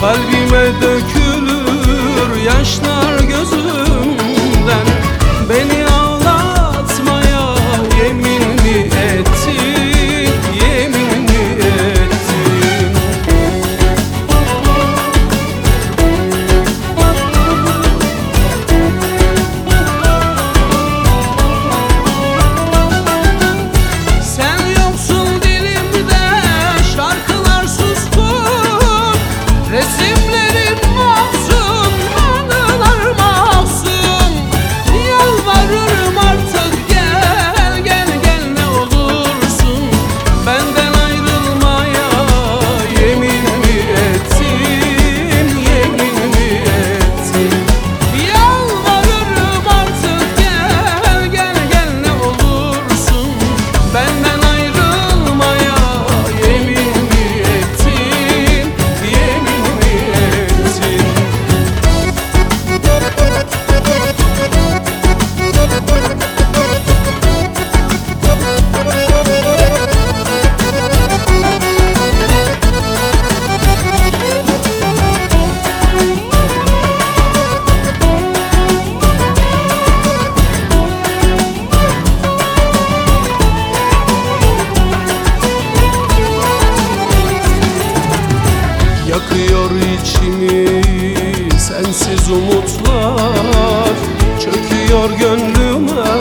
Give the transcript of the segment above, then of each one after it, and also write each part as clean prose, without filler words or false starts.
Kalbime dökülür yaşlar gözümden. Beni ağlatmaya yemin mi ettin, yemin mi ettin? Sen yoksun dilimde, şarkılar suskun, resimlerim mahzun, anılar mahzun. Yalvarırım artık gel, gel, gel ne olursun. Benden ayrılmaya yemin mi ettin, yemin mi ettin? Yalvarırım artık gel, gel, gel ne olursun. Benden ayrılmaya yemin mi ettin, yemin mi ettin? Yakıyor içimi sensiz umutlar, çöküyor gönlüme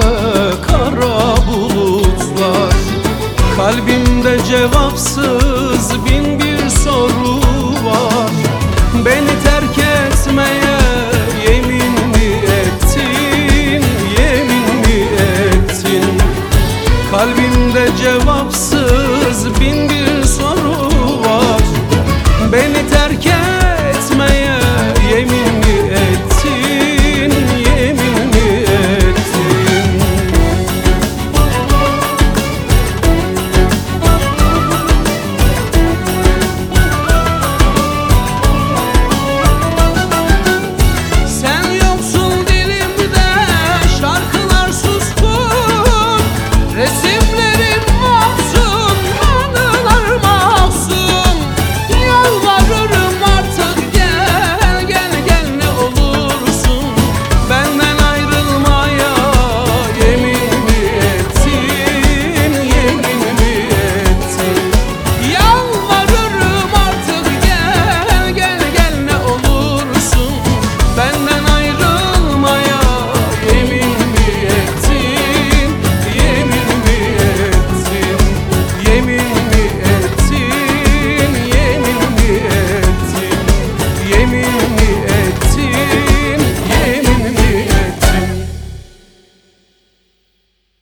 kara bulutlar. Kalbimde cevapsız bin